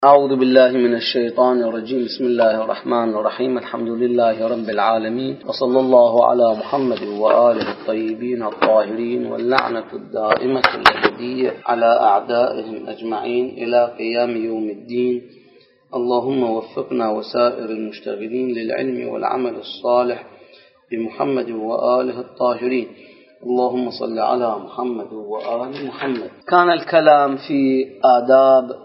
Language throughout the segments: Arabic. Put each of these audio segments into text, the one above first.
أعوذ بالله من الشيطان الرجيم. بسم الله الرحمن الرحيم. الحمد لله رب العالمين، وصلى الله على محمد وآله الطيبين الطاهرين، واللعنة الدائمة الأبدية على أعدائهم أجمعين إلى قيام يوم الدين. اللهم وفقنا وسائر المشتغلين للعلم والعمل الصالح بمحمد وآله الطاهرين. اللهم صل على محمد وآل محمد. كان الكلام في آداب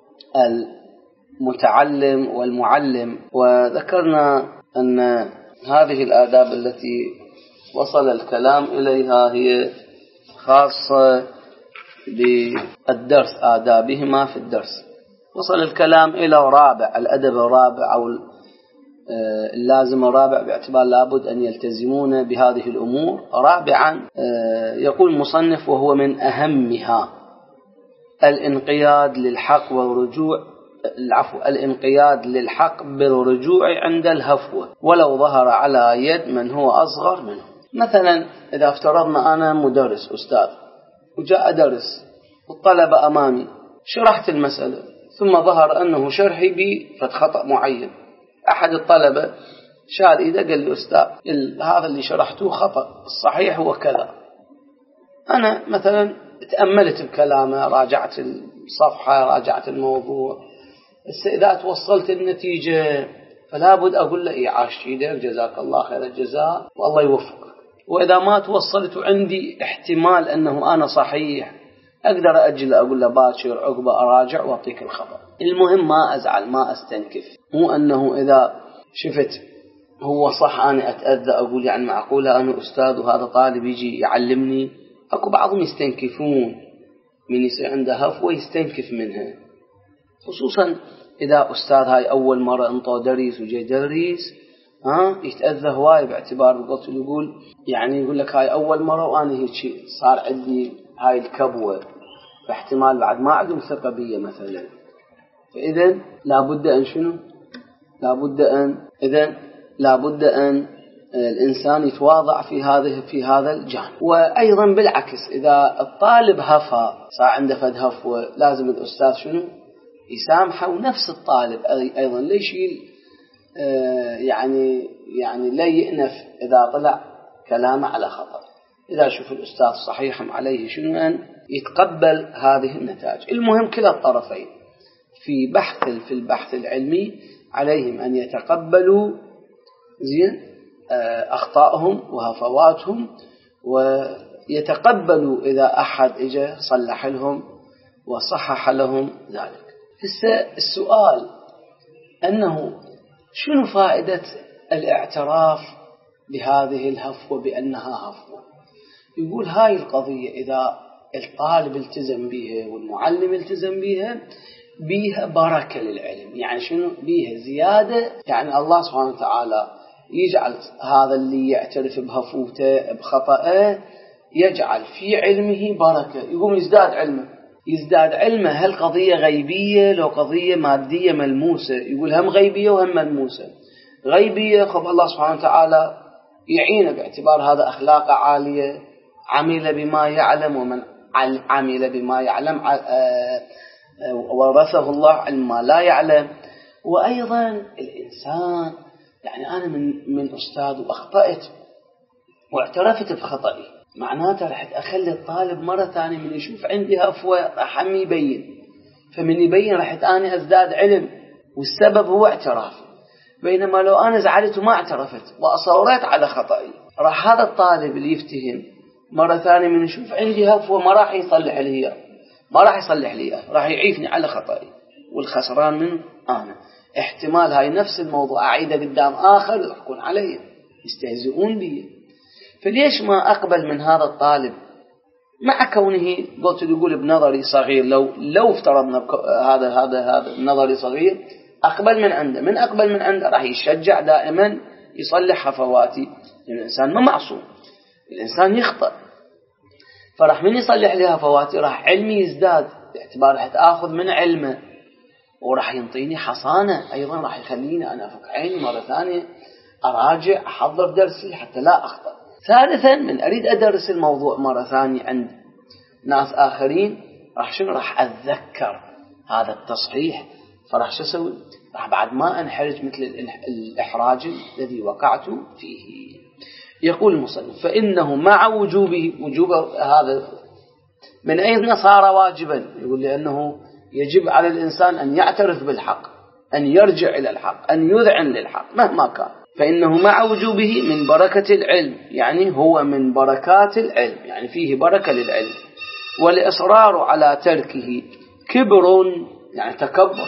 المتعلم والمعلم، وذكرنا أن هذه الآداب التي وصل الكلام إليها هي خاصة بالدرس، آدابهما في الدرس. وصل الكلام إلى رابع، الأدب الرابع أو اللازم الرابع، باعتبار لابد أن يلتزمون بهذه الأمور. رابعا يقول المصنف وهو من أهمها الانقياد للحق والرجوع الانقياد للحق بالرجوع عند الهفوة، ولو ظهر على يد من هو أصغر منه. مثلا إذا افترضنا أنا مدرس أستاذ وجاء درس والطلبة أمامي، شرحت المسألة ثم ظهر أنه شرحي بفت خطأ معين، أحد الطلبة شال إيده قال لي أستاذ هذا اللي شرحته خطأ، الصحيح هو كذا. أنا مثلا تأملت بكلامه، راجعت الصفحة، راجعت الموضوع، إذا توصلت النتيجة فلا بد أقول له عاش إيدك، جزاك الله خير الجزاء والله يوفقك. وإذا ما توصلت وعندي احتمال أنه أنا صحيح، أقدر أجل أقول له باكر عقبة أراجع وأعطيك الخبر. المهم ما أزعل، ما أستنكف. مو أنه إذا شفت هو صح أنا أتأذى، أقول يعني معقولة أنا أستاذ وهذا طالب يجي يعلمني. أكو بعضهم يستنكفون من يصير عنده هفوة يستنكف منها، خصوصا إذا أستاذ هاي أول مرة انطى دريس وجاي دريس يتأذى هواي، باعتبار قلت يقول يعني يقول لك هاي أول مرة وأنا هيك صار عندي هاي الكبوة، فاحتمال بعد ما عندهم ثقة بي مثلا. فإذا لابد أن شنو؟ لابد أن الإنسان يتواضع في هذا الجانب. وأيضا بالعكس، إذا الطالب هفى صار عنده فد هفوة، لازم الأستاذ شنو؟ يسامحه. ونفس الطالب أيضا لا يشيل يعني لا يأنف إذا طلع كلامه على خطأ. إذا شوف الأستاذ صحيح عليه شنو أن يتقبل هذه النتائج. المهم كلا الطرفين في البحث العلمي عليهم أن يتقبلوا زين أخطائهم وهفواتهم، ويتقبلوا إذا أحد إجا صلح لهم وصحح لهم ذلك. السؤال أنه شنو فائدة الاعتراف بهذه الهفوة بأنها هفوة؟ يقول هاي القضية إذا الطالب التزم بها والمعلم التزم بها بركة للعلم. يعني شنو بها؟ زيادة. يعني الله سبحانه وتعالى يجعل هذا اللي يعترف بهفوته بخطأه يجعل في علمه بركة، يقوم يزداد علمه. هل قضية غيبية لو قضية مادية ملموسة؟ يقول هم غيبية وهم ملموسة. غيبية خب الله سبحانه وتعالى يعينه باعتبار هذا أخلاق عالية، عمل بما يعلم، ومن عمل بما يعلم ورثه الله علم ما لا يعلم. وأيضا الإنسان يعني أنا من أستاذ وأخطأت واعترفت بخطئي، معناته رح أخلي الطالب مرة ثانية من يشوف عندي هفوة راح يبين، فمن يبين رح أنا أزداد علم، والسبب هو اعترافي. بينما لو أنا زعلت وما اعترفت وأصورت على خطئي، راح هذا الطالب اللي يفتهم مرة ثانية من يشوف عندي هفوة ما راح يصلح لي، راح يعيفني على خطئي، والخسران منه أنا. احتمال هاي نفس الموضوع أعيده قدام آخر يحكون علي، يستهزئون بي. فليش ما أقبل من هذا الطالب مع كونه قلت يقول بنظري صغير؟ لو افترضنا هذا النظري صغير، أقبل من عنده راح يشجع دائما يصلح هفواتي. الإنسان ما معصوم، الإنسان يخطأ، فراح من يصلح لي هفواتي راح علمي يزداد، باعتبار راح أخذ من علمه وراح ينطيني حصانة. أيضا راح يخليني أنا أفك عيني مرة ثانية أراجع أحضر درسي حتى لا أخطأ. ثالثا من أريد أدرس الموضوع مرة ثانية عند ناس آخرين، راح أتذكر هذا التصحيح فراح شو أسوي؟ راح بعد ما أنحرج مثل الإحراج الذي وقعت فيه. يقول المصنف فإنه مع وجوب هذا من أين صار واجبا؟ يقول لأنه يجب على الإنسان أن يعترف بالحق، أن يرجع إلى الحق، أن يذعن للحق مهما كان. فإنه مع وجوبه من بركة العلم، يعني هو من بركات العلم، يعني فيه بركة للعلم. والإصرار على تركه كبر، يعني تكبر،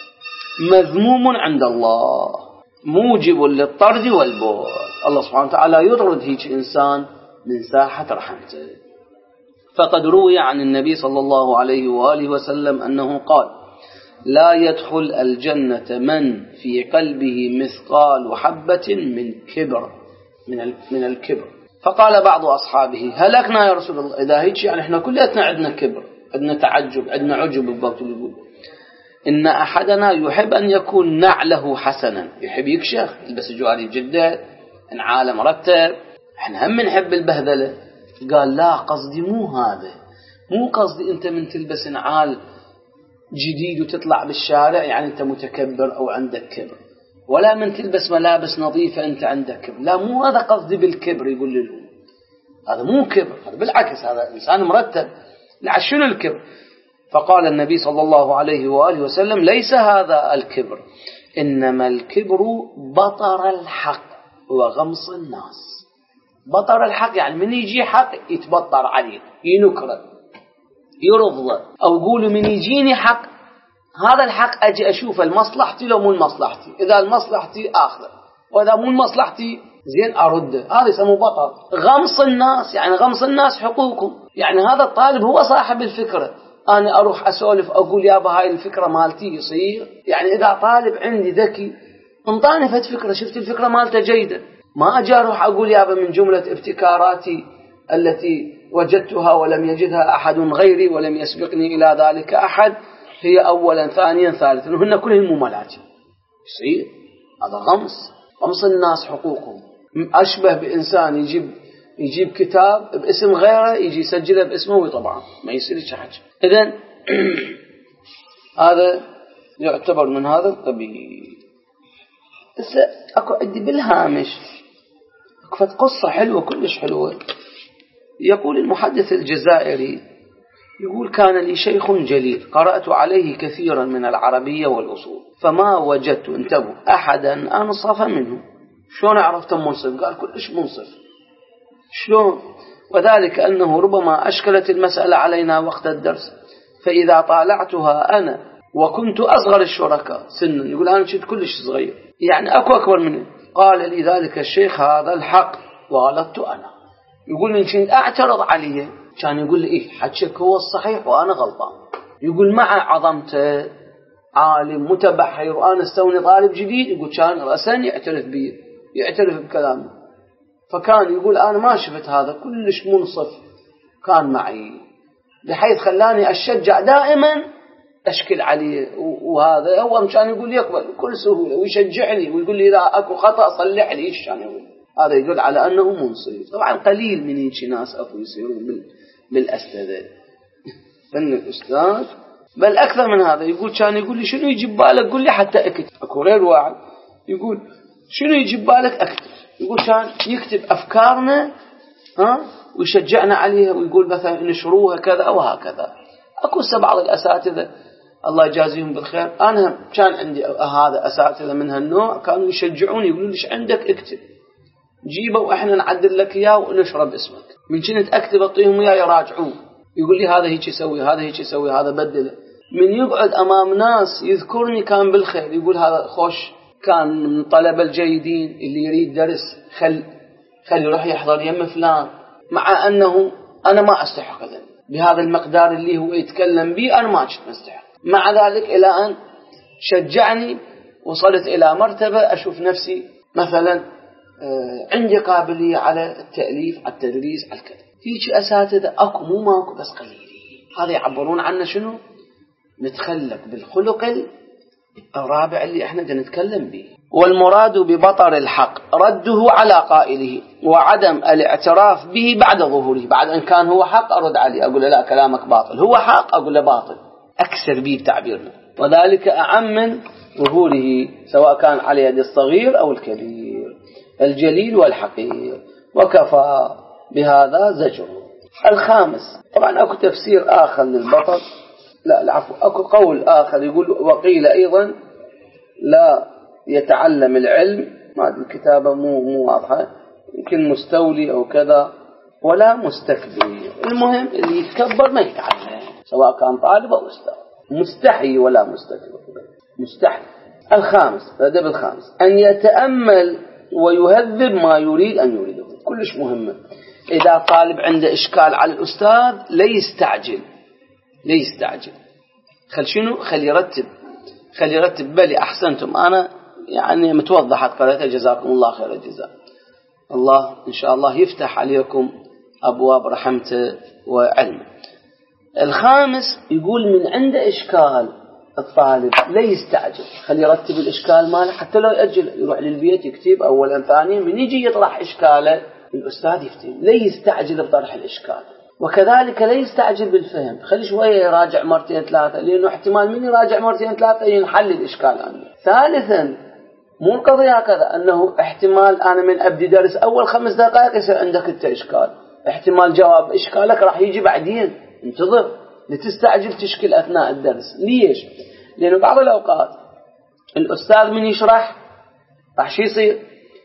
مذموم عند الله، موجب للطرد والبعد. الله سبحانه وتعالى يطرد هيك إنسان من ساحة رحمته. فقد روي عن النبي صلى الله عليه وآله وسلم أنه قال: لا يدخل الجنة من في قلبه مثقال حبة من كبر، من الكبر. فقال بعض أصحابه: هلكنا يا رسول الله، إذا هيك يعني إحنا كلنا عندنا كبر، عندنا تعجب، عندنا عجب. بالضبط يقول: إن أحدنا يحب أن يكون نعله حسنا، يحب يكشخ، يلبس جواري جدة، عالم مرتب. إحنا هم نحب البهذلة. قال: لا، قصدي مو هذا، مو قصدي أنت من تلبس نعال جديد وتطلع بالشارع يعني أنت متكبر أو عندك كبر، ولا من تلبس ملابس نظيفة أنت عندك كبر. لا، مو هذا قصدي بالكبر. يقول له هذا مو كبر، هذا بالعكس، هذا إنسان مرتب. لا، شنو الكبر؟ فقال النبي صلى الله عليه وآله وسلم: ليس هذا الكبر، إنما الكبر بطر الحق وغمص الناس. بطر الحق يعني من يجي حق يتبطر عليه، ينكره، يرفضه. أو قولوا من يجيني حق، هذا الحق أجي أشوف المصلحتي لو مو المصلحتي، إذا المصلحتي آخذه، وإذا مو المصلحتي زين أرده. هذا يسموه بطر. غمص الناس يعني غمص الناس حقوقهم، يعني هذا الطالب هو صاحب الفكرة، أنا أروح أسولف أقول يابا هاي الفكرة مالتي يصير. يعني إذا طالب عندي ذكي انطاني فت فكرة، شفت الفكرة مالته جيدة، ما أجي أروح أقول يابا من جملة ابتكاراتي التي وجدتها ولم يجدها أحد غيري ولم يسبقني إلى ذلك أحد، هي أولا ثانيا ثالثا، وهن كلهم مملات. يصير هذا غمص الناس حقوقهم. أشبه بإنسان يجيب كتاب باسم غيره، يجي يسجله باسمه ويطبعه، ما يصير شيء. إذن هذا يعتبر من هذا القبيل. بس أكو عندي بالهامش أكو قصة حلوة، كلش حلوة. يقول المحدث الجزائري، يقول: كان لي شيخ جليل قرأت عليه كثيرا من العربية والأصول، فما وجدت، انتبهوا، أحدا أنصف منه. شلون عرفت منصف؟ قال: كلش منصف. شلون؟ وذلك أنه ربما أشكلت المسألة علينا وقت الدرس، فإذا طالعتها أنا وكنت أصغر الشركاء سنا، يقول أنا كنت كلش صغير، يعني أكو أكبر منه، قال لي ذلك الشيخ: هذا الحق وغلطت أنا. يقول من كنت أعترض عليه كان يقول لي: إيه حكيك هو الصحيح وأنا غلطان. يقول مع عظمته، عالم متبحر، وأنا استوني طالب جديد، يقول كان رأسا يعترف بي، يعترف بكلامه. فكان يقول أنا ما شفت هذا، كلش منصف كان معي، بحيث خلاني أشجع دائما أشكل عليه. وهذا هو كان يقول يقبل بكل سهولة ويشجعني ويقول لي إذا أكو خطأ صلح لي. إيش كان يقول؟ هذا يدل على أنه منصف. طبعا قليل من هيك ناس أكو يصيرون بالأستاذ فن الأستاذ، بل أكثر من هذا. يقول كان يقول لي شنو يجيب بالك؟ قل لي حتى أكتب. أكو غير واحد يقول شنو يجيب بالك أكتب. يقول كان يكتب أفكارنا ويشجعنا عليها، ويقول مثلا نشروها كذا وهكذا. أكو بعض الأساتذة الله يجازيهم بالخير، أنا كان عندي هذا أساتذة من هالنوع كانوا يشجعوني، يقولون ليش عندك اكتب، جيبه وإحنا نعدل لك إياه ونشرب اسمك. من كنت أكتب أعطيهم إياه يراجعوه، يقول لي هذا هيك يسوي، هذا هيك يسوي، هذا بدله. من يقعد أمام ناس يذكرني كان بالخير، يقول هذا خوش، كان من الطلبة الجيدين اللي يريد درس خل يروح يحضر يم فلان، مع أنه أنا ما أستحق ذلك بهذا المقدار اللي هو يتكلم به، أنا ما كنت مستحق. مع ذلك إلى أن شجعني وصلت إلى مرتبة أشوف نفسي مثلا عندي قابلية على التأليف، على التدريس، على الكتاب. هيك أساتذة أكو، مو ماكو، بس قليلين. هذا يعبرون عنا شنو؟ نتخلق بالخلق الرابع اللي احنا نتكلم به. والمراد ببطر الحق رده على قائله وعدم الاعتراف به بعد ظهوره. بعد أن كان هو حق أرد عليه، أقول له لا كلامك باطل، هو حق أقول له باطل، أكسر به بتعبيرنا. وذلك أعم من ظهوره سواء كان على يد الصغير أو الكبير، الجليل والحقير، وكفى بهذا زجر. الخامس، طبعا أكو تفسير آخر للبطر، لا العفو، أكو قول آخر يقول وقيل أيضا لا يتعلم العلم، ما الكتابة مو واضحة، يمكن مستولي أو كذا، ولا مستكبر. المهم اللي يتكبر ما يتعلم، سواء كان طالب أو أستاذ، مستحي ولا مستكبر، مستحي. الخامس، الأدب الخامس، أن يتأمل ويهذب ما يريد أن يريده. كلش مهمة. إذا طالب عنده إشكال على الأستاذ لا يستعجل، لا يستعجل، خلي يرتب بلي أحسنتم، أنا يعني متوضحت قرأتها، جزاكم الله خير الجزاء. الله إن شاء الله يفتح عليكم أبواب رحمته وعلمه. الخامس يقول من عنده إشكال الطالب لا يستعجل، خلي يرتب الإشكال ماله، حتى لو يأجل يروح للبيت يكتب أولا ثانيا، من يجي يطرح إشكاله الأستاذ يفتهم، لا يستعجل بطرح الإشكال. وكذلك لا يستعجل بالفهم، خلي شوية يراجع مرتين ثلاثة، لأنه احتمال من يراجع مرتين ثلاثة ينحل الإشكال عنه. ثالثا، مو القضية هكذا أنه احتمال أنا من أبدي درس أول 5 دقائق يصير عندك أنت إشكال، احتمال جواب إشكالك راح يجي بعدين، انتظر، لتستعجل تشكل أثناء الدرس. ليش؟ لأنه بعض الأوقات الأستاذ من يشرح راح شي يصير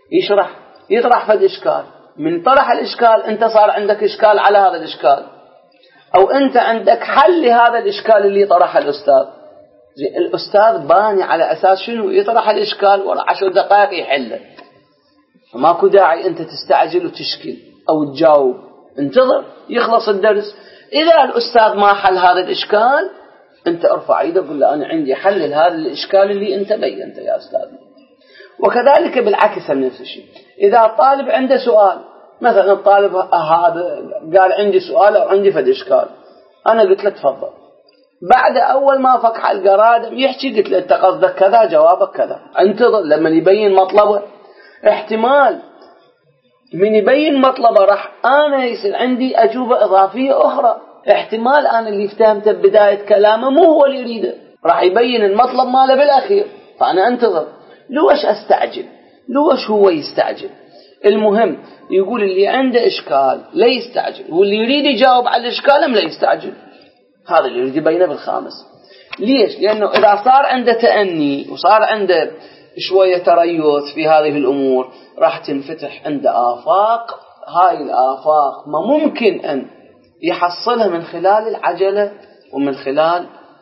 يطرح فد إشكال، من طرح الإشكال أنت صار عندك إشكال على هذا الإشكال، أو أنت عندك حل لهذا الإشكال اللي طرح الأستاذ. الأستاذ باني على أساس شنو؟ يطرح الإشكال ورا 10 دقائق يحله، فماكو داعي أنت تستعجل وتشكل أو تجاوب، انتظر يخلص الدرس. إذا الأستاذ ما حل هذا الإشكال أنت ارفع يدك وقل له أنا عندي حل لهذا الإشكال اللي أنت بينته يا أستاذ. وكذلك بالعكس نفس الشيء، إذا الطالب عنده سؤال، مثلا الطالب هذا قال عندي سؤال أو عندي فد إشكال، أنا قلت له تفضل، بعد أول ما فك القرادم يحكي قلت له أنت قصدك كذا جوابك كذا، انتظر لما يبين مطلبه. احتمال من يبين مطلبه راح أنا يصير عندي أجوبة إضافية أخرى، احتمال أنا اللي فهمته بداية كلامه مو هو اللي يريده، راح يبين المطلب ماله بالأخير، فأنا انتظر. لوش أستعجل؟ لوش هو يستعجل؟ المهم يقول اللي عنده إشكال لا يستعجل، واللي يريد يجاوب على الإشكال لا يستعجل. هذا اللي يريد يبينه بالخامس. ليش؟ لأنه إذا صار عنده تأني وصار عنده شوية تريث في هذه الأمور راح تنفتح عنده آفاق، هاي الآفاق ما ممكن أن يحصلها من خلال العجلة ومن خلال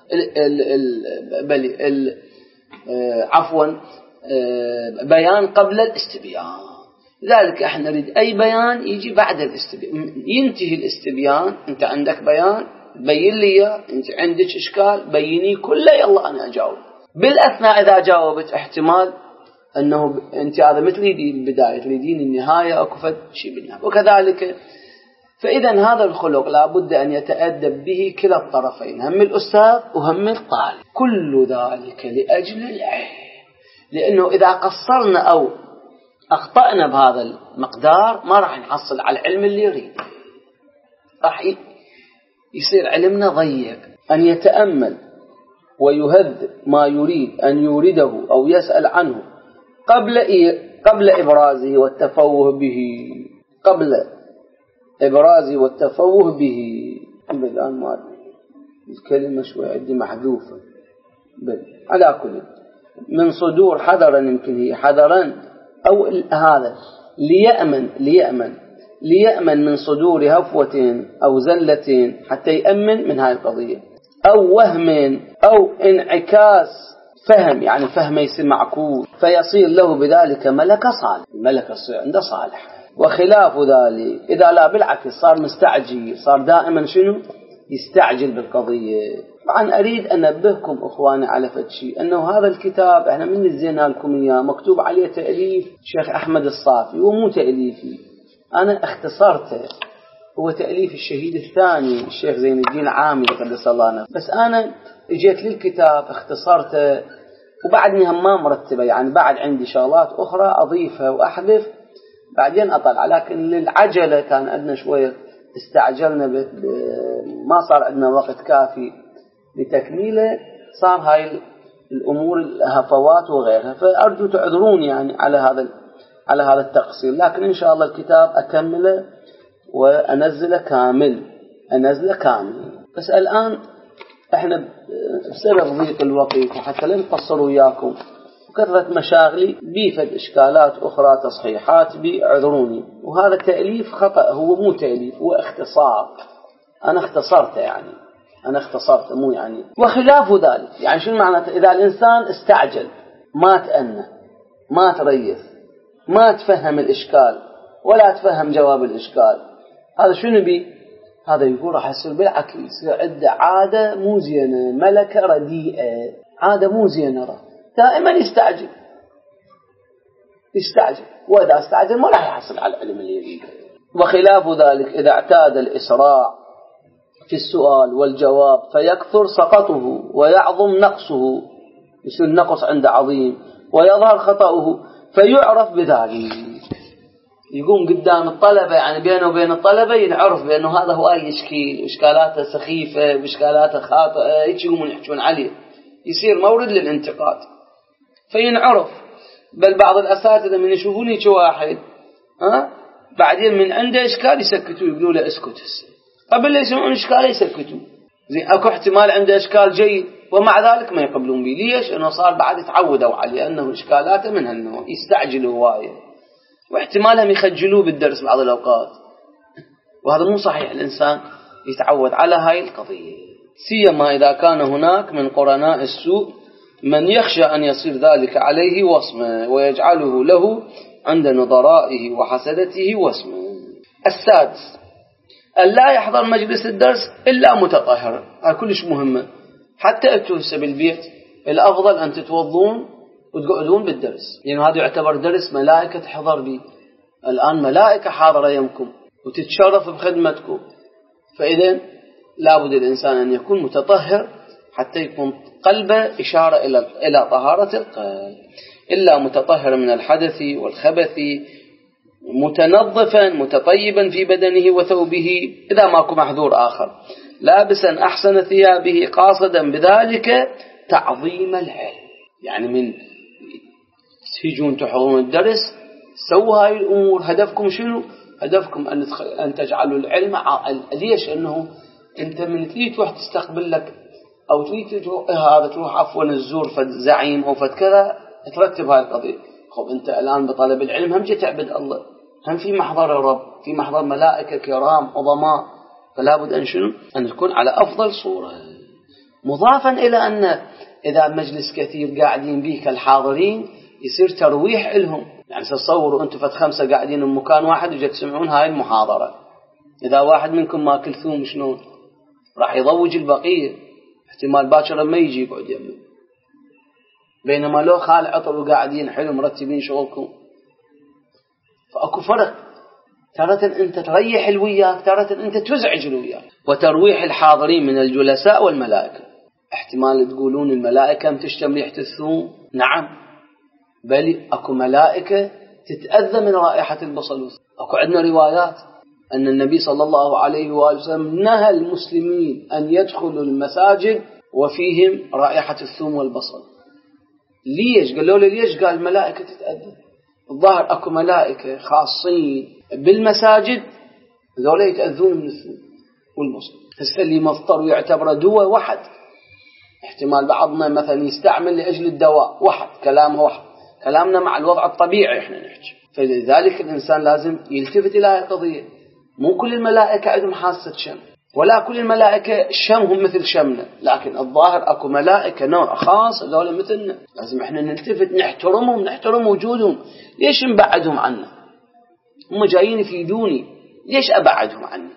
بيان قبل الاستبيان. لذلك احنا نريد أي بيان يجي بعد الاستبيان، ينتهي الاستبيان، انت عندك بيان بين لي، انت عندك إشكال بيني كله، يلا أنا أجاوب. بالأثناء إذا جاوبت احتمال أنه أنت هذا مثل البداية تريدين النهاية أو كفت شيء بالنهاية. وكذلك فإذا هذا الخلق لابد أن يتأدب به كلا الطرفين، هم الأستاذ وهم الطالب، كل ذلك لأجل العلم. لأنه إذا قصرنا أو أخطأنا بهذا المقدار ما راح نحصل على العلم اللي يريد، راح يصير علمنا ضيق. أن يتأمل ويهذب ما يريد أن يورده أو يسأل عنه قبل إبرازه والتفوه به، قبل إبرازه والتفوه به. الآن ما الكلمة شوي عندي محذوفة، على كل من صدور حذرا، يمكن هي حذرا أو هذا ليأمن من صدور هفوة أو زلة، حتى يأمن من هاي القضية، أو وهم أو انعكاس فهم، يعني فهم يصير معكوس، فيصير له بذلك ملك صالح، الملك يصير عنده صالح. وخلاف ذلك إذا لا بالعكس صار مستعجل، صار دائما شنو يستعجل بالقضية. طبعا أريد أن أنبهكم أخواني على فتشي، أنه هذا الكتاب إحنا من نزينا لكم إياه مكتوب عليه تأليف شيخ أحمد الصافي، ومو تأليفي أنا اختصرته، هو تأليف الشهيد الثاني الشيخ زين الدين عامل قدس الله نفسه، بس أنا اجيت للكتاب اختصرته، وبعدني هم ما مرتبه، يعني بعد عندي شغلات أخرى أضيفها وأحذف بعدين أطلع، لكن للعجلة كان عندنا شوية استعجلنا ما صار عندنا وقت كافي لتكميله، صار هاي الأمور الهفوات وغيرها. فأرجو تعذروني يعني على هذا التقصير، لكن إن شاء الله الكتاب أكمله وأنزله كامل. بس الآن احنا بسبب ضيق الوقت وحتى لا نقصر وياكم وكثرة مشاغلي بيفد إشكالات أخرى تصحيحات اعذروني. وهذا تأليف خطأ، هو مو تأليف، هو اختصار. أنا اختصرت مو يعني. وخلاف ذلك يعني شنو معناته؟ إذا الإنسان استعجل ما تأنى ما تريث ما تفهم الإشكال ولا تفهم جواب الإشكال، هذا شنو بي؟ هذا يقول راح يصير بالعكس، يصير عنده عادة مو زينة، ملكة رديئة، عادة مو زينة، دائما يستعجل، وإذا استعجل ما راح يحصل على العلم اللي يريده. وخلاف ذلك إذا اعتاد الإسراع في السؤال والجواب فيكثر سقطه ويعظم نقصه، يصير النقص عنده عظيم ويظهر خطأه فيعرف بذلك. يقوم قدام الطلبة يعني بينه وبين الطلبة ينعرف بأنه هذا هو أي إشكال، وإشكالاته سخيفة وإشكالاته خاطئة، هيك يقومون يحجون عليه، يصير مورد للانتقاد فينعرف. بل بعض الأساتذة من يشوفون هيك واحد بعدين من عنده إشكال يسكتوا، يقولوا له اسكت هسه، قبل لا يسمعون إشكال يسكتوا. زين أكو احتمال عنده إشكال جيد ومع ذلك ما يقبلون به. ليش؟ أنه صار بعد تعودوا عليه أنه إشكالاته من هالنوع، يستعجلوا هواية واحتمالهم يخجلوه بالدرس بعض الأوقات، وهذا مو صحيح. الإنسان يتعود على هاي القضية، سيما إذا كان هناك من قرناء السوء من يخشى أن يصير ذلك عليه وصمة ويجعله له عند نظرائه وحسدته وصمة. السادس أن لا يحضر مجلس الدرس إلا متطهر. هذا كلش مهمة. حتى أنتوا بالبيت الأفضل أن تتوضون وتقعدون بالدرس، لأن هذا يعتبر درس ملائكة تحضر به. الآن ملائكة حاضرة يمكم وتتشرف بخدمتكم، فإذن لابد الإنسان أن يكون متطهر حتى يكون قلبه إشارة إلى طهارة القلب. إلا متطهر من الحدث والخبث متنظفا متطيبا في بدنه وثوبه إذا ماكو محذور آخر، لابسا أحسن ثيابه قاصدا بذلك تعظيم العلم. يعني من تيجون تحضرون الدرس سووا هاي الأمور. هدفكم شنو؟ هدفكم أن تجعلوا العلم ليش؟ أنه أنت من تريد تروح تستقبل لك أو تريد تروح عفوا الزور فد زعيم أو فد كذا ترتب هاي القضية. خب أنت الآن بطلب العلم هم جي تعبد الله، هم في محضر الرب، في محضر ملائكة كرام عظماء، فلا بد أن شنو؟ أن تكون على أفضل صورة. مضافا إلى أن إذا مجلس كثير قاعدين به كالحاضرين يصير ترويح لهم. يعني تصوروا أنتم فت 5 قاعدين بمكان واحد وجا تسمعون هاي المحاضرة، إذا واحد منكم ما كلثوم شنو راح يضوج البقية، احتمال باكر ما يجي يقعد يمه. بينما لو خال عطر وقاعدين حلو مرتبين شغلكم، فأكو فرق. تارة أنت تريح الوياك، تارة أنت تزعج الوياك. وترويح الحاضرين من الجلساء والملائكة. احتمال تقولون الملائكة تشتم ريحة الثوم، نعم، بل أكو ملائكة تتأذى من رائحة البصل. أكو عندنا روايات أن النبي صلى الله عليه وآله وسلم نهى المسلمين أن يدخلوا المساجد وفيهم رائحة الثوم والبصل. ليش؟ قالوا له ليش؟ قال الملائكة تتأذى. الظاهر أكو ملائكة خاصين بالمساجد ذولا يتأذون من الثوم والبصل. هسه اللي مفطر ويعتبر دواء واحد، احتمال بعضنا مثلا يستعمل لأجل الدواء واحد، كلامه واحد، كلامنا مع الوضع الطبيعي احنا نحكي. فلذلك الإنسان لازم يلتفت إلى هذه القضية. مو كل الملائكة عندهم حاسة شم، ولا كل الملائكة شمهم مثل شمنا، لكن الظاهر أكو ملائكة نوع خاص ذولا مثلنا، لازم احنا نلتفت نحترمهم، نحترم وجودهم. ليش نبعدهم عنا؟ هم جايين يفيدوني، ليش أبعدهم عني؟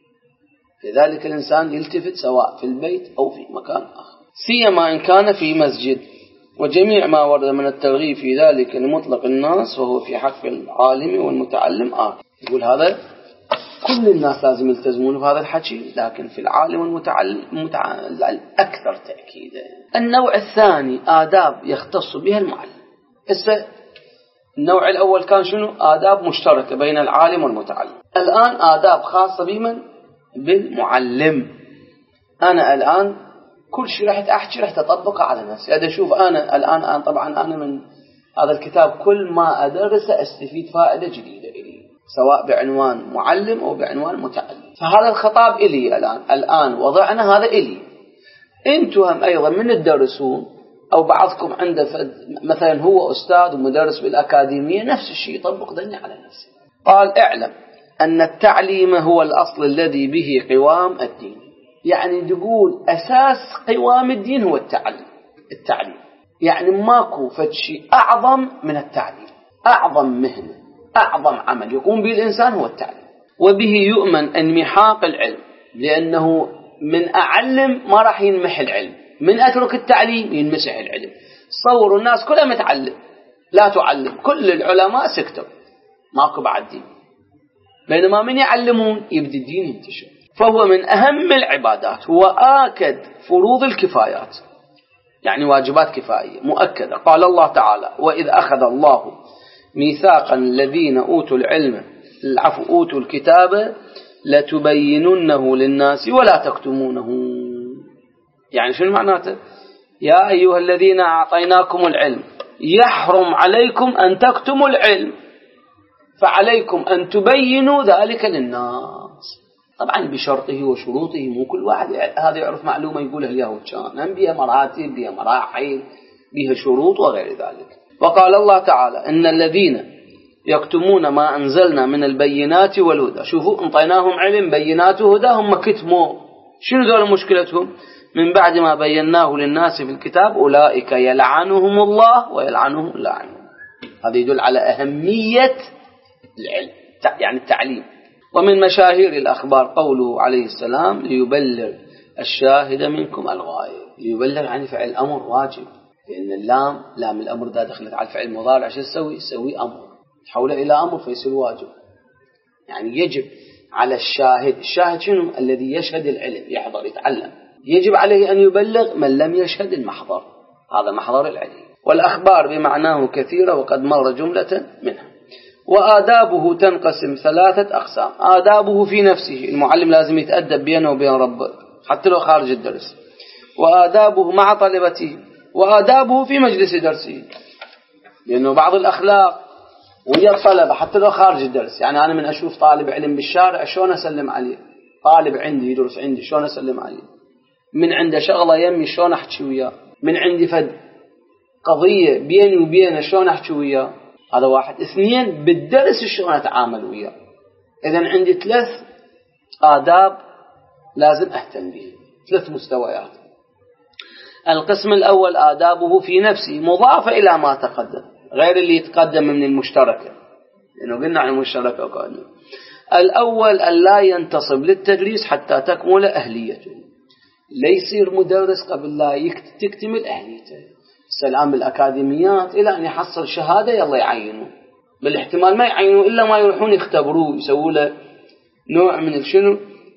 لذلك الإنسان يلتفت سواء في البيت أو في مكان آخر، سيما إن كان في مسجد. وجميع ما ورد من الترغيب في ذلك لمطلق الناس وهو في حق العالم والمتعلم آخر. يقول هذا كل الناس لازم يلتزمون بهذا الحكي، لكن في العالم والمتعلم أكثر تأكيدا. النوع الثاني آداب يختص بها المعلم. النوع الأول كان شنو؟ آداب مشتركة بين العالم والمتعلم. الآن آداب خاصة بمن؟ بالمعلم. أنا الآن كل شيء رحت أحكي رحت أطبقه على نفسي. هذا شوف أنا الآن طبعا أنا من هذا الكتاب كل ما أدرس أستفيد فائدة جديدة إلي، سواء بعنوان معلم أو بعنوان متعلم. فهذا الخطاب إلي الآن وضعنا هذا إلي. أنتم هم أيضا من الدرسون أو بعضكم عنده مثلا هو أستاذ ومدرس بالأكاديمية نفس الشيء يطبق ذني على نفسه. قال اعلم أن التعليم هو الأصل الذي به قوام الدين. يعني تقول أساس قوام الدين هو التعليم. يعني ماكو فشي أعظم من التعليم. أعظم مهنة أعظم عمل يقوم به الإنسان هو التعليم. وبه يؤمن انمحاق العلم، لأنه من أعلم ما راح ينمح العلم، من أترك التعليم ينمسح العلم. صوروا الناس كلها متعلم، لا تعلم، كل العلماء سكتوا ماكو بعد دين، بينما من يعلمون يبدي الدين ينتشر. فهو من أهم العبادات، وآكد فروض الكفايات، يعني واجبات كفائية مؤكدة. قال الله تعالى: وإذ أخذ الله ميثاقا الذين أوتوا الكتاب لتبيننه للناس ولا تكتمونه. يعني شنو معناته؟ يا أيها الذين أعطيناكم العلم يحرم عليكم أن تكتموا العلم، فعليكم أن تبينوا ذلك للناس. طبعا بشرطه وشروطه، مو كل واحد هذا يعرف معلومة يقولها اليهود، كان بها مراتب بها مراحل بها شروط وغير ذلك. وقال الله تعالى: إن الذين يكتمون ما أنزلنا من البينات والهدى. شوفوا انطيناهم علم بينات وهدى، هم كتموا. شنو ذول مشكلتهم؟ من بعد ما بيناه للناس في الكتاب أولئك يلعنهم الله ويلعنهم اللاعنون. هذا يدل على أهمية العلم، يعني التعليم. ومن مشاهير الأخبار قوله عليه السلام: ليبلغ الشاهد منكم الغائب. ليبلغ يعني فعل أمر واجب، لأن لام الأمر ده دخلت على الفعل المضارع. عشان تسوي أمر، تحوله إلى أمر فيصير واجب. يعني يجب على الشاهد شنو؟ الذي يشهد العلم، يحضر يتعلم، يجب عليه أن يبلغ من لم يشهد المحضر، هذا محضر العلم. والأخبار بمعناه كثيرة وقد مر جملة منها. وآدابه تنقسم 3 أقسام. آدابه في نفسه، المعلم لازم يتأدب بينه وبين ربه حتى لو خارج الدرس. وآدابه مع طلبته. وآدابه في مجلس درسه، لأنه بعض الأخلاق ويا الطلبة حتى لو خارج الدرس. يعني أنا من أشوف طالب علم بالشارع شلون أسلم عليه، طالب عندي يدرس عندي شلون أسلم عليه، من عنده شغلة يمي شلون أحكي وياه، من عندي فد قضية بيني وبينه شلون أحكي وياه. هذا 1. 2 بالدرس شلون أتعامل وياه. إذن عندي 3 آداب لازم أهتم به، 3 مستويات. القسم الأول آدابه في نفسه، مضافة إلى ما تقدم، غير اللي يتقدم من المشتركة، لأنه قلنا عن المشتركة وقالنا. الأول أن لا ينتصب للتدريس حتى تكمل أهليته، لا يصير مدرس قبل لا تكتمل أهليته. السلام بالأكاديميات إلى أن يحصل شهادة يلا يعينوا، بالاحتمال ما يعينوا إلا ما يروحون يختبروه، يسووا له نوع من الشنو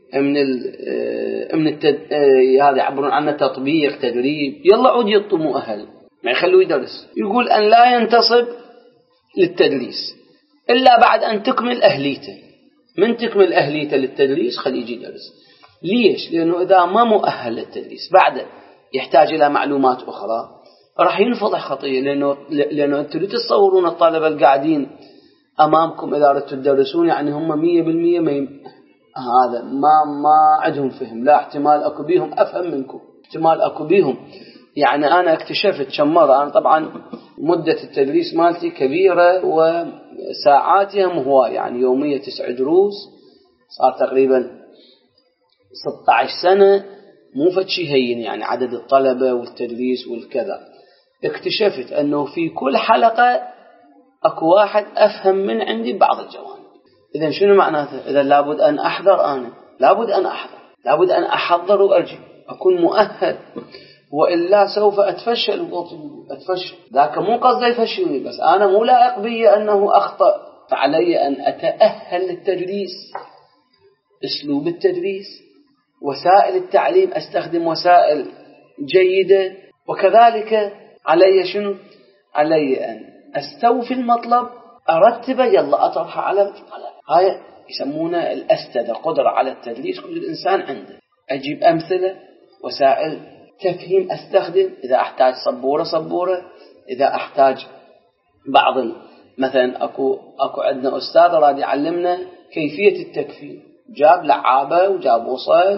هذا يعبرون عنه تطبيق تدريب، يلا عود يطلب مؤهل ما يخلوه يدرس. يقول أن لا ينتصب للتدريس إلا بعد أن تكمل أهليته. من تكمل أهليته للتدريس خليه يجي يدرس. ليش؟ لأنه إذا ما مؤهل للتدريس بعد يحتاج إلى معلومات أخرى راح ينفضح خطية. لأنه أنتوا تتصورون الطلبة القاعدين أمامكم إذا أردتوا تدرسون يعني هم 100% هذا ما عندهم فهم، لا احتمال أكو بيهم أفهم منكم، احتمال أكو بيهم. يعني أنا اكتشفت كم مرة، أنا طبعا مدة التدريس مالتي كبيرة وساعاتها مهواة، يعني يومية 9 دروس، صار تقريبا 16 سنة، مو فتشي هين يعني عدد الطلبة والتدريس والكذا. اكتشفت أنه في كل حلقة أكو واحد أفهم من عندي بعض الجوانب. إذن شنو معناته؟ إذا لابد أن أحضر، أنا لابد أن أحضر وأرجع، أكون مؤهل، وإلا سوف أتفشل. ذاك مو قصدي يفشلني، بس أنا مو لائق بي أنه أخطأ، فعلي أن أتأهل للتدريس، أسلوب التدريس، وسائل التعليم أستخدم وسائل جيدة، وكذلك علي شنو؟ علي أن أستوفي المطلب، أرتبه، يلا أطرحه على الطلب. هاي يسمونه الأستاذ، قدرة على التدريس كل الإنسان عنده. أجيب أمثلة، وسائل تفهيم أستخدم، إذا أحتاج صبورة، إذا أحتاج بعض مثلا أكو عندنا أستاذ راد يعلمنا كيفية التكفين، جاب لعابة وجاب وصل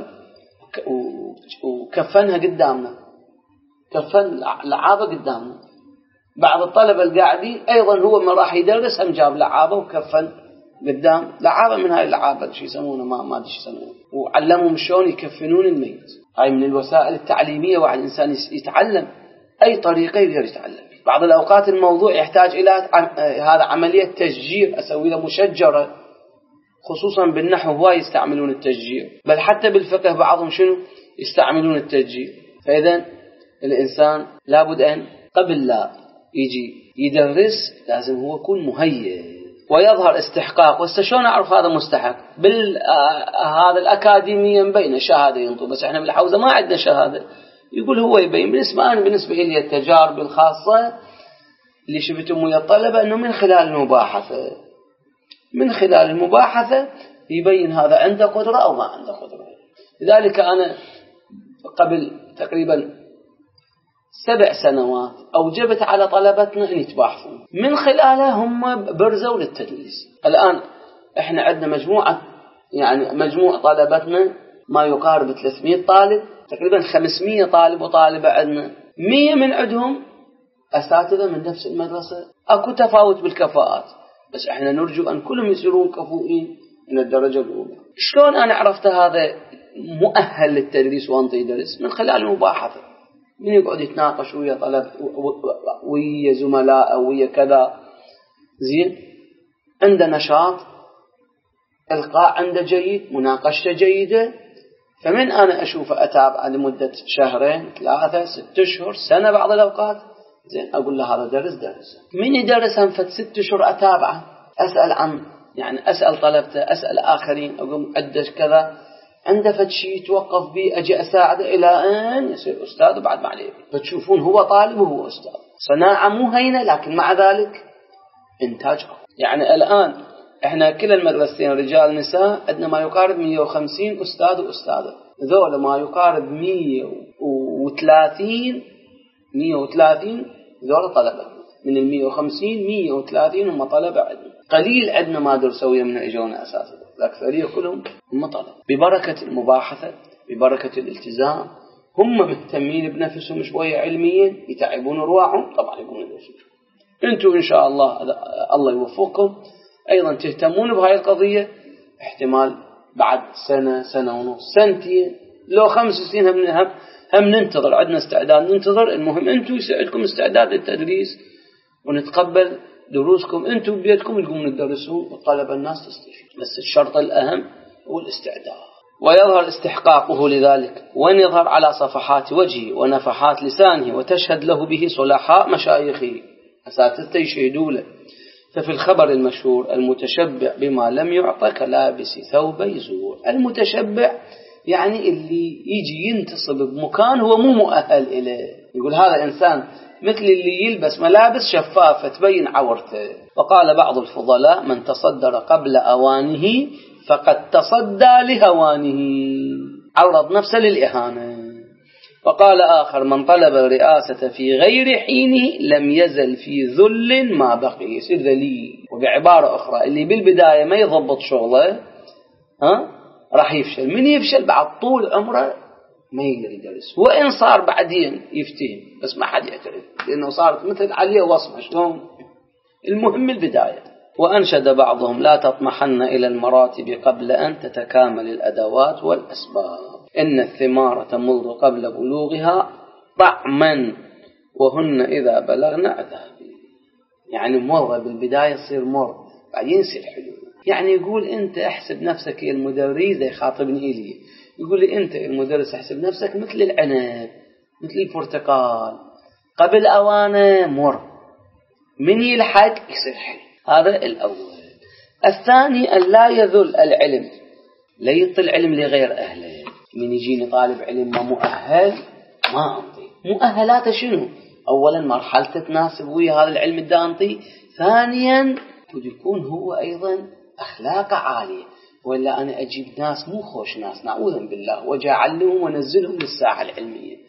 وكفنها قدامنا، كفن لعابة قدامنا. بعض الطلبة القاعدين أيضا هو ما راح يدرس هم جاب لعابة وكفن قدام لعابة من هاي اللعابة شو يسمونه ما أدري شو يسمونه، وعلمهم شلون يكفنون الميت. هاي من الوسائل التعليمية، واحد إنسان يتعلم أي طريقة يقدر يتعلم. بعض الأوقات الموضوع يحتاج إلى هذا عملية تشجير، أسوي له مشجرة، خصوصا بالنحو هو يستعملون التشجير، بل حتى بالفقه بعضهم شنو يستعملون التشجير. فإذا الإنسان لابد أن قبل لا يجي يدرس لازم هو يكون مهيئ ويظهر استحقاق. وشلون أعرف هذا مستحق؟ هذا الأكاديميا بين شهادة ينطوا، بس إحنا بالحوزة ما عندنا شهادة. يقول هو يبين. بالنسبة لي التجارب الخاصة اللي شفتهم ويا الطلبة أنه من خلال المباحثة يبين هذا عنده قدرة أو ما عنده قدرة. لذلك أنا قبل تقريبا 7 سنوات أوجبت على طلبتنا أن يتباحثون، من خلالها هم برزوا للتدريس. الآن إحنا عندنا مجموع طلبتنا ما يقارب 300 طالب، تقريبا 500 طالب وطالبة عندنا، 100 من عندهم أساتذة من نفس المدرسة. أكو تفاوت بالكفاءات، بس إحنا نرجو أن كلهم يصيرون كفؤين من الدرجة الأولى. شلون أنا عرفت هذا مؤهل للتدريس وأنطي يدرس؟ من خلال المباحثة، من يقعد يتناقش ويا طلب ويا زملاء ويا كذا، زين، عنده نشاط، إلقاء عنده جيد، مناقشة جيدة. فمن أنا أشوفه أتابع لمدة 2 3 6 أشهر سنة بعض الأوقات، زين، أقول له هذا درس. من يدرس هم 6 أشهر أتابعه، أسأل طلبته، أسأل آخرين، أقوم عدش كذا، عنده فتشي يتوقف به، أجي أساعده إلى أن يصير أستاذ بعد ما عليه. فتشوفون هو طالب وهو أستاذ، صناعة مو هينة، لكن مع ذلك إنتاج قوي. الآن إحنا كل المدرستين رجال نساء عندنا ما يقارب 150 أستاذ وأستاذة، ذولا ما يقارب 130 ذولا طلبة. من 150 130 هم طلبة عندنا، قليل عندنا ما درسوا من إجونا أساسا، الأكثرية كلهم هم طلبة. ببركة المباحثة، ببركة الالتزام، هم مهتمين بنفسهم شوية علميا، يتعبون رواحهم، طبعا يكونوا يدرسون. أنتوا إن شاء الله يوفقكم أيضا تهتمون بهاي القضية. احتمال بعد سنة ونص، سنتين، لو 5 سنين هم ننتظر، عندنا استعداد ننتظر. المهم أنتوا يسعدكم استعداد للتدريس، ونتقبل دروسكم أنتوا ببيتكم تقومون تدرسون والطلبة الناس تستفيد. بس الشرط الأهم هو الاستعداد، ويظهر استحقاقه لذلك، وأن يظهر على صفحات وجهه ونفحات لسانه، وتشهد له به صلحاء مشايخه، أساتذته يشهدوا له. ففي الخبر المشهور: المتشبع بما لم يعطى كلابس ثوبي زور. المتشبع يعني اللي يجي ينتصب بمكان هو مو مؤهل إليه. يقول هذا إنسان مثل اللي يلبس ملابس شفافة تبين عورته. وقال بعض الفضلاء: من تصدر قبل أوانه فقد تصدى لهوانه، عرض نفسه للإهانة. وقال آخر: من طلب الرئاسة في غير حينه لم يزل في ذل ما بقي، يصير ذليل. وبعبارة أخرى: اللي بالبداية ما يضبط شغله راح يفشل. من يفشل بعد طول عمره ما يقدر يدرس، وإن صار بعدين يفتهم، بس ما حد يعترف، لأنه صارت مثل عليه وصمة. شلون؟ المهم البداية. وأنشد بعضهم: لا تطمحن إلى المراتب قبل أن تتكامل الأدوات والأسباب، إن الثمار تمر قبل بلوغها طعما، وهن إذا بلغن عذاب. يعني مرة بالبداية يصير مر، بعدين يصير حلو. يعني يقول أنت احسب نفسك المدرس، يخاطبني إلي، يقول لي أنت المدرس احسب نفسك مثل العنب، مثل البرتقال، قبل أوانه مر، من يلحق يصير حلو. هذا الأول. الثاني: أن لا يذل العلم، لا يعطي العلم لغير أهله. من يجيني طالب علم ما مؤهل ما أنطي. مؤهلاته شنو؟ أولا مرحلة تناسب ويا هذا العلم اللي أنطي. ثانيا يكون هو أيضا أخلاقه عالية، ولا أنا أجيب ناس مو خوش ناس، نعوذ بالله، وجا أعلمهم ونزلهم للساحة العلمية،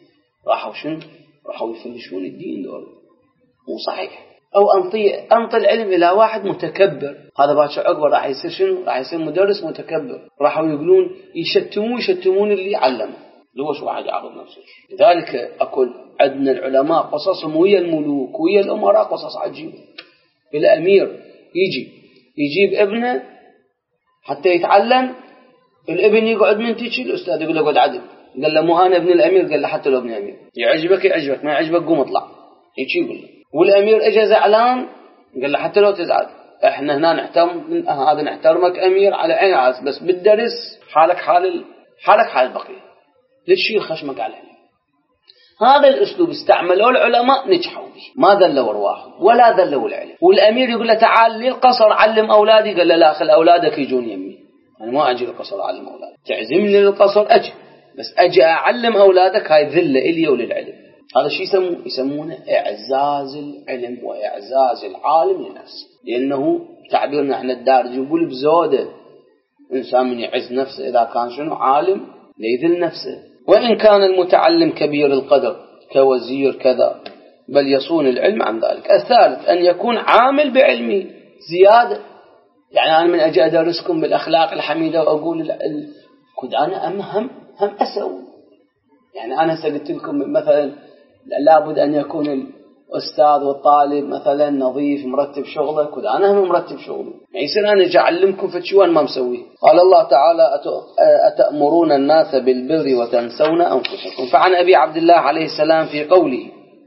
راحوا يفلشون الدين دول، مو صحيح. أو أنطي العلم إلى واحد متكبر، هذا باكر عقبه راح يصير شنو؟ راح يصير مدرس متكبر. راحوا يقولون يشتمون اللي علمه، لو شو واحد يعرض نفسه. لذلك أقول عندنا العلماء قصصهم ويا الملوك ويا الأمراء قصص عجيبة. الأمير يجيب ابنه حتى يتعلم، الابن يقعد منتجي، الأستاذ يقول له اقعد عدل، قال له مو أنا ابن الأمير، قال له حتى لو ابن الأمير يعجبك ما يعجبك قوم اطلع، يجي يقول له. والأمير اجى زعلان، قال له حتى لو تزعل احنا هنا نحترمك أمير على عين عاس، بس بالدرس حالك حال البقية، لا تشيل خشمك على العلم. هذا الأسلوب استعملوه العلماء، نجحوا به، ما ذلوا أرواحهم ولا ذلوا العلم. والأمير يقول له تعال لي القصر علم أولادي، قال له لا، خل أولادك يجون يمي، أنا ما أجي القصر أعلم أولادي، تعزمني للقصر أجي، بس أجي أعلم أولادك، هاي ذلة إلي وللعلم. هذا شيء يسمونه إعزاز العلم وإعزاز العالم لنفسه، لأنه تعبيرنا احنا الدارج يقول بزودة، إنسان من يعز نفسه إذا كان شنو عالم ليذل نفسه، وإن كان المتعلم كبير القدر كوزير كذا، بل يصون العلم عن ذلك. الثالث أن يكون عامل بعلمه زيادة، يعني أنا من أجي أدرسكم بالأخلاق الحميدة وأقول كنت أنا هم أسوي، يعني أنا سألت لكم مثلا لابد أن يكون الأستاذ والطالب مثلا نظيف مرتب شغله، كنت أنا هم مرتب شغله، يعني يصير أنا أجي أعلمكم فتشوان ما مسويه. قال الله تعالى أتأمرون الناس بالبر وتنسون أنفسكم. فعن أبي عبد الله عليه السلام في قوله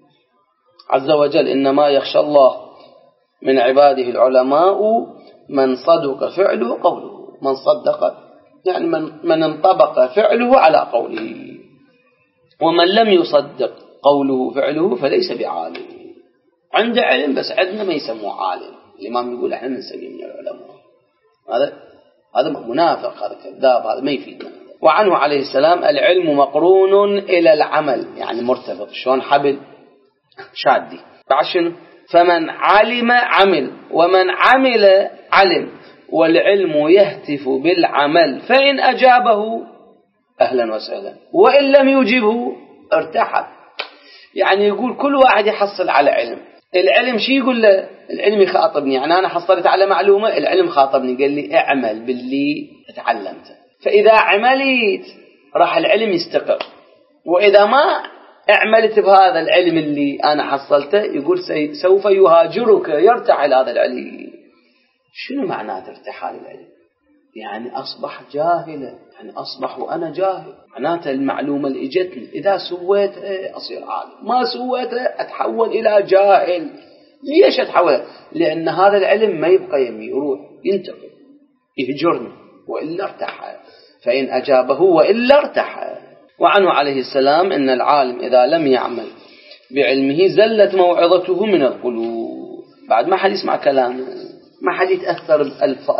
عز وجل إنما يخشى الله من عباده العلماء من صدق فعله قوله، من صدق يعني من انطبق فعله على قوله، ومن لم يصدق قوله فعله فليس بعالم. عنده علم بس عندنا ما يسموه عالم. الإمام يقول احنا نسميه من العلماء، هذا منافق، هذا كذاب، هذا ما يفيدنا. وعنه عليه السلام العلم مقرون إلى العمل، يعني مرتبط، شلون حبل شادي. بعشن فمن علم عمل ومن عمل علم، والعلم يهتف بالعمل، فإن أجابه أهلا وسهلا، وإن لم يجبه ارتحل. يعني يقول كل واحد يحصل على علم. العلم شي يقول له؟ العلم يخاطبني، يعني أنا حصلت على معلومة، العلم خاطبني قال لي اعمل باللي تعلمته، فإذا عملت راح العلم يستقر، وإذا ما اعملت بهذا العلم اللي أنا حصلته يقول سوف يهاجرك، يرتحل هذا العلم. شنو معنى ارتحال العلم؟ يعني أصبح جاهلا، يعني أصبح وأنا جاهل، معناته المعلومة اللي اجتني إذا سويتها أصير عالم، ما سويتها أتحول إلى جاهل. ليش أتحول؟ لأن هذا العلم ما يبقى يمي، يروح ينتقل يهجرني، وإلا ارتحل، فإن أجابه وإلا ارتحل. وعنه عليه السلام إن العالم إذا لم يعمل بعلمه زلت موعظته من القلوب. بعد ما حد يسمع كلامه، ما حد يتأثر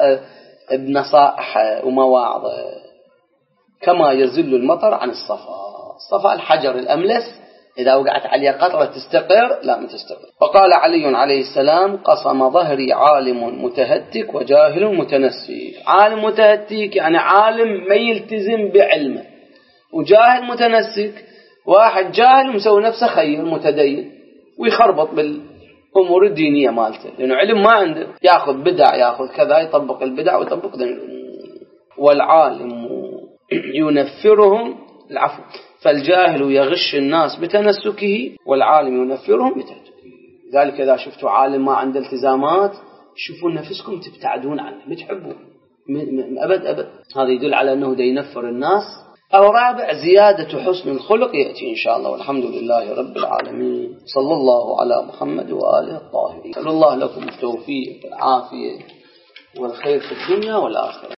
بنصائح ومواعظ، كما يزل المطر عن الصفا الحجر الأملس إذا وقعت عليه قطرة تستقر، لا ما تستقر. وقال علي عليه السلام قصم ظهري عالم متهتك وجاهل متنسك. عالم متهتك يعني عالم ما يلتزم بعلمه، وجاهل متنسك واحد جاهل مسوي نفسه خير متدين ويخربط بالأمور الدينية مالته، لأنه علم ما عنده، يأخذ بدع يأخذ كذا، يطبق البدع ويطبق ذا. والعالم ينفرهم العفو، فالجاهل يغش الناس بتنسكه والعالم ينفرهم بتهتكه. لذلك إذا شفتوا عالم ما عنده التزامات شوفوا نفسكم تبتعدون عنه، ما تحبوه أبد. هذا يدل على أنه دا ينفر الناس. أو رابع زيادة حسن الخلق يأتي إن شاء الله. والحمد لله رب العالمين، صلى الله على محمد وآله الطاهرين. أسأل الله لكم التوفيق والعافية والخير في الدنيا والآخرة.